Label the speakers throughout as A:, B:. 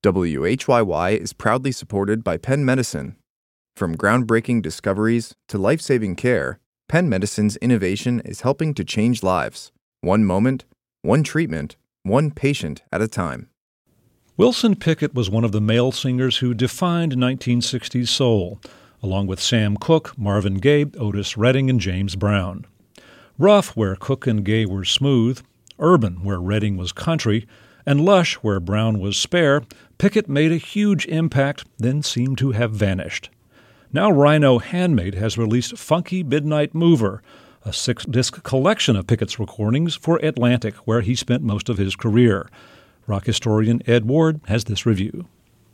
A: WHYY is proudly supported by Penn Medicine. From groundbreaking discoveries to life-saving care, Penn Medicine's innovation is helping to change lives. One moment, one treatment, one patient at a time.
B: Wilson Pickett was one of the male singers who defined 1960s soul, along with Sam Cooke, Marvin Gaye, Otis Redding, and James Brown. Rough, where Cooke and Gaye were smooth, urban, where Redding was country, and lush, where Brown was spare, Pickett made a huge impact, then seemed to have vanished. Now Rhino Handmade has released Funky Midnight Mover, a 6-disc collection of Pickett's recordings for Atlantic, where he spent most of his career. Rock historian Ed Ward has this review.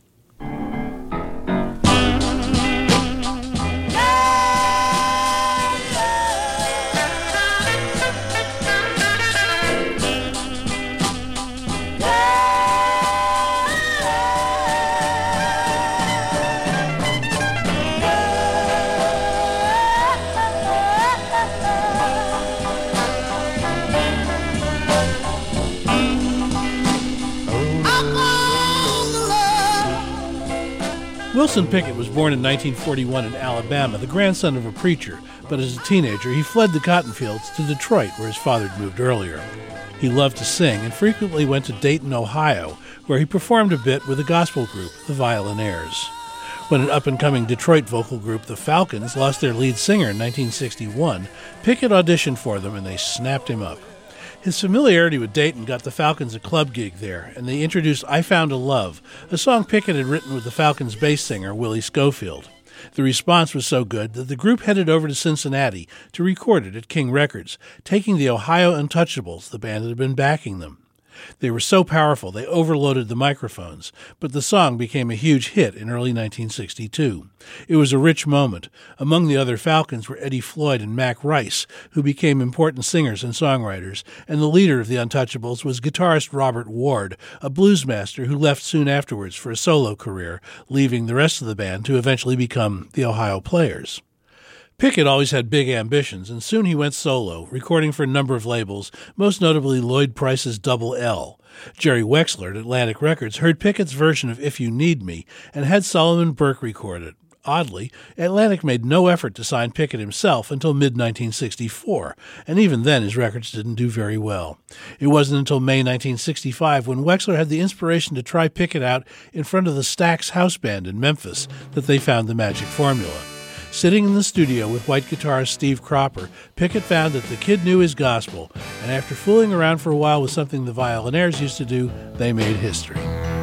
C: Wilson Pickett was born in 1941 in Alabama, the grandson of a preacher, but as a teenager he fled the cotton fields to Detroit, where his father had moved earlier. He loved to sing and frequently went to Dayton, Ohio, where he performed a bit with a gospel group, the Violinaires. When an up-and-coming Detroit vocal group, the Falcons, lost their lead singer in 1961, Pickett auditioned for them and they snapped him up. His familiarity with Dayton got the Falcons a club gig there, and they introduced I Found a Love, a song Pickett had written with the Falcons' bass singer, Willie Schofield. The response was so good that the group headed over to Cincinnati to record it at King Records, taking the Ohio Untouchables, the band that had been backing them. They were so powerful they overloaded the microphones, but the song became a huge hit in early 1962. It was a rich moment. Among the other Falcons were Eddie Floyd and Mac Rice, who became important singers and songwriters, and the leader of the Untouchables was guitarist Robert Ward, a blues master who left soon afterwards for a solo career, leaving the rest of the band to eventually become the Ohio Players. Pickett always had big ambitions, and soon he went solo, recording for a number of labels, most notably Lloyd Price's Double L. Jerry Wexler at Atlantic Records heard Pickett's version of If You Need Me and had Solomon Burke record it. Oddly, Atlantic made no effort to sign Pickett himself until mid-1964, and even then his records didn't do very well. It wasn't until May 1965, when Wexler had the inspiration to try Pickett out in front of the Stax House Band in Memphis, that they found the magic formula. Sitting in the studio with white guitarist Steve Cropper, Pickett found that the kid knew his gospel, and after fooling around for a while with something the Violinaires used to do, they made history.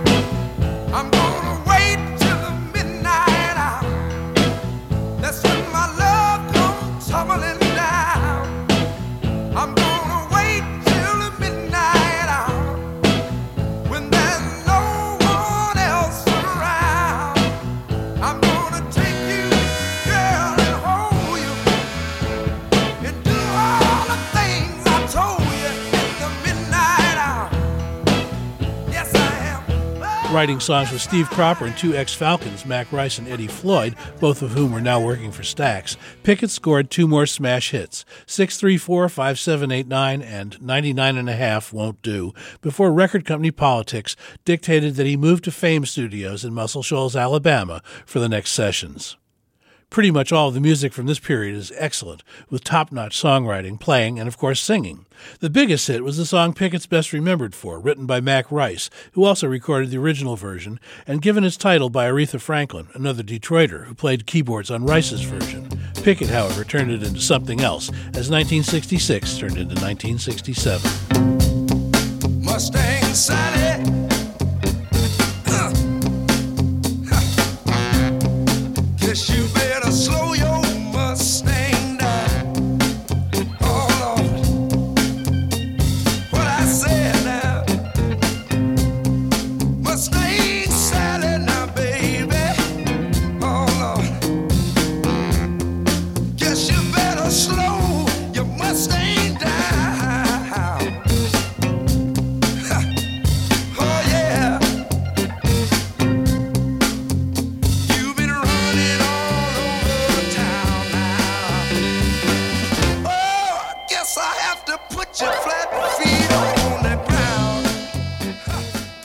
D: I'm gonna wait till the midnight hour. That's when my love comes tumbling down. I'm gonna wait till the midnight hour, when there's no one else around. I'm gonna take you, girl, and hold you, and do all the things I told you in the midnight hour. Yes, I am.
C: Writing songs with Steve Cropper and two ex-Falcons, Mac Rice and Eddie Floyd, both of whom were now working for Stax, Pickett scored two more smash hits, 634, 5789, and 99.5 Won't Do, before record company politics dictated that he move to Fame Studios in Muscle Shoals, Alabama, for the next sessions. Pretty much all of the music from this period is excellent, with top-notch songwriting, playing, and of course singing. The biggest hit was the song Pickett's best remembered for, written by Mac Rice, who also recorded the original version, and given its title by Aretha Franklin, another Detroiter who played keyboards on Rice's version. Pickett, however, turned it into something else, as 1966 turned into 1967.
D: Mustang Sally. Guess you better slow your Mustang down. Oh Lord, what I said now. Mustang Sally now, baby. Oh Lord, guess you better slow your Mustang down. Oh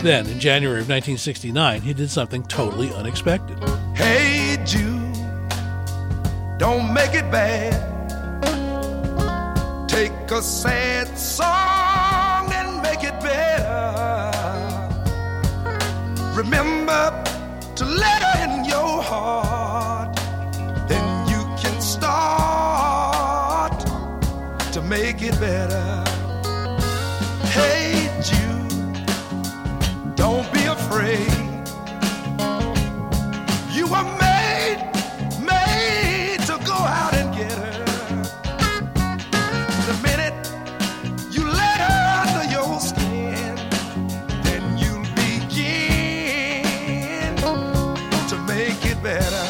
C: Then, in January of 1969, he did something totally unexpected.
D: Hey Jude, don't make it bad. Take a sad song and make it better. Remember to let her in your heart. Then you can start to make it better. Hey Jude, don't be afraid. You were made to go out and get her. The minute you let her under your skin, then you'll begin to make it better.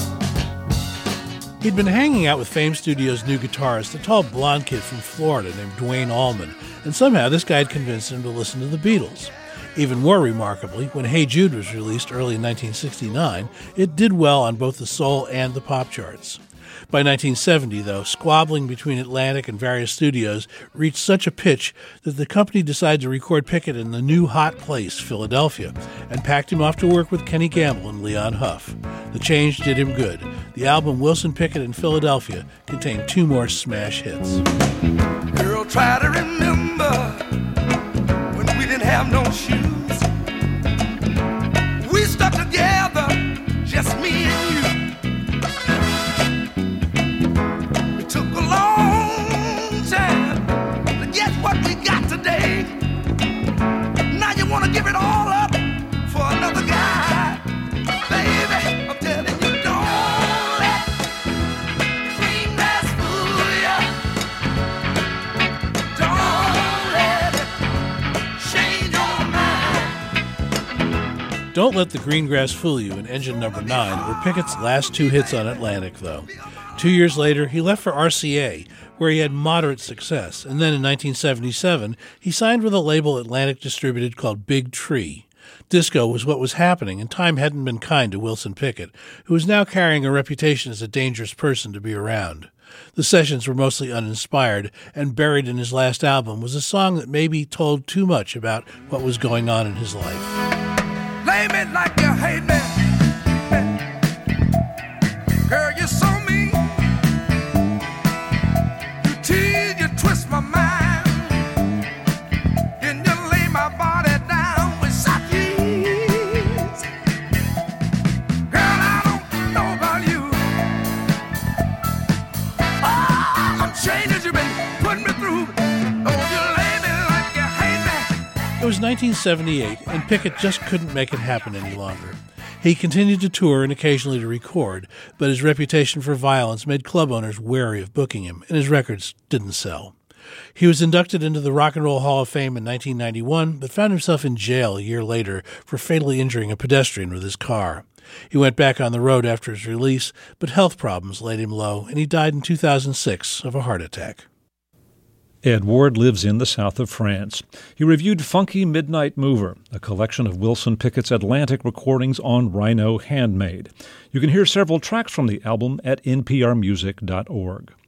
C: He'd been hanging out with Fame Studios' new guitarist, a tall blonde kid from Florida named Duane Allman, and somehow this guy had convinced him to listen to the Beatles. Even more remarkably, when Hey Jude was released early in 1969, it did well on both the soul and the pop charts. By 1970, though, squabbling between Atlantic and various studios reached such a pitch that the company decided to record Pickett in the new hot place, Philadelphia, and packed him off to work with Kenny Gamble and Leon Huff. The change did him good. The album Wilson Pickett in Philadelphia contained 2 more smash hits.
D: Girl, try to remember when we didn't have no shoes. We stuck together, just me and you. It took a long time to get what we got today. Now you want to give it all up for another guy. Baby, I'm telling you, don't let green grass fool ya. Don't let it change your mind.
C: Don't Let the Green Grass Fool You and Engine No. 9 were Pickett's last 2 hits on Atlantic, though. 2 years later, he left for RCA, where he had moderate success, and then in 1977, he signed with a label Atlantic distributed called Big Tree. Disco was what was happening, and time hadn't been kind to Wilson Pickett, who was now carrying a reputation as a dangerous person to be around. The sessions were mostly uninspired, and buried in his last album was a song that maybe told too much about what was going on in his life.
D: Lay me like you hate me. Girl, you're so mean. You tease, you twist my mind. Then you lay my body down with sockies. Girl, I don't know about you. Oh, I'm changes you've been putting me through. Oh, you lay me like you hate me.
C: It was 1978, and Pickett just couldn't make it happen any longer. He continued to tour and occasionally to record, but his reputation for violence made club owners wary of booking him, and his records didn't sell. He was inducted into the Rock and Roll Hall of Fame in 1991, but found himself in jail a year later for fatally injuring a pedestrian with his car. He went back on the road after his release, but health problems laid him low, and he died in 2006 of a heart attack.
B: Ed Ward lives in the south of France. He reviewed Funky Midnight Mover, a collection of Wilson Pickett's Atlantic recordings on Rhino Handmade. You can hear several tracks from the album at nprmusic.org.